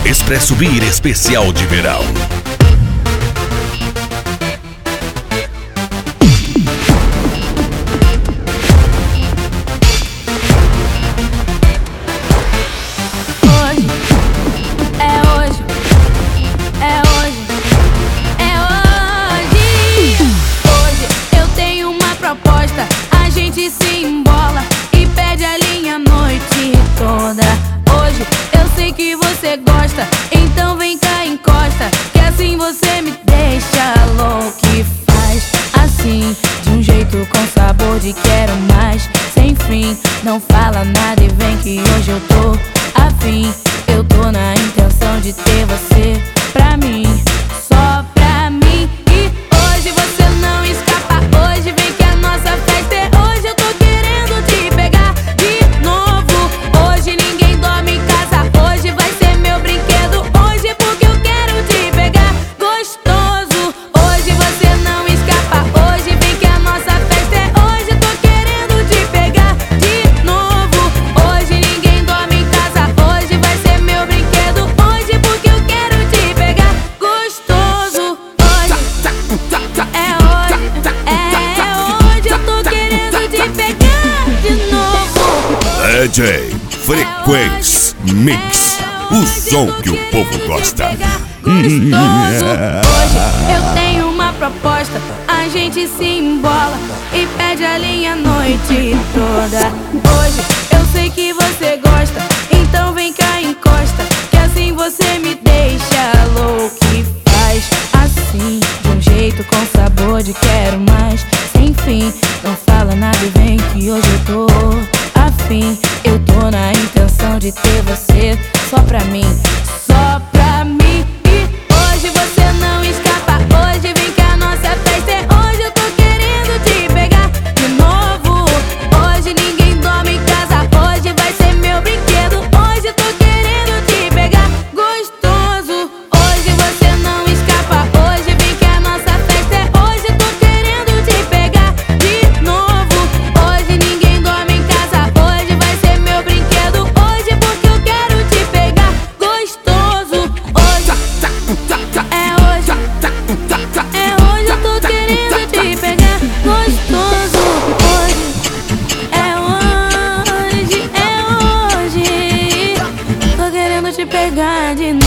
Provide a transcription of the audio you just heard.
Expresso Beer especial de verão. A gente se embola e perde a linha a noite toda. Hoje eu sei que você gosta, então vem cá, encosta, que assim você me deixa louco e faz assim, de um jeito com sabor de quero mais, sem fim. Não fala nada e vem que hoje eu tô afim. Eu tô na intenção de ter você pra mim, só pra mim. E hoje você não escapa, hoje vem que a nossa festa é hoje. Eu tô querendo te pegar de novo. Hoje ninguém dorme em casa, hoje vai ser meu brinquedo. Hoje porque eu quero te pegar gostoso. Hoje você não escapa, hoje vem que a nossa festa é hoje. Eu tô querendo te pegar de novo. Hoje ninguém dorme em casa, hoje vai ser meu brinquedo. Hoje porque eu quero te pegar gostoso. Hoje é hoje, eu tô querendo te pegar de novo. DJ Frequência Mix, o som que o povo gosta. Gostoso. Hoje eu tenho uma proposta, a gente se embola e perde a linha a noite toda. Hoje eu sei que você gosta, então vem cá, encosta, que assim você me deixa louco e faz assim, de um jeito com sabor de quero mais, sem fim. Não fala nada e vem que hoje eu tô afim. Eu tô na intenção de ter você só pra mim.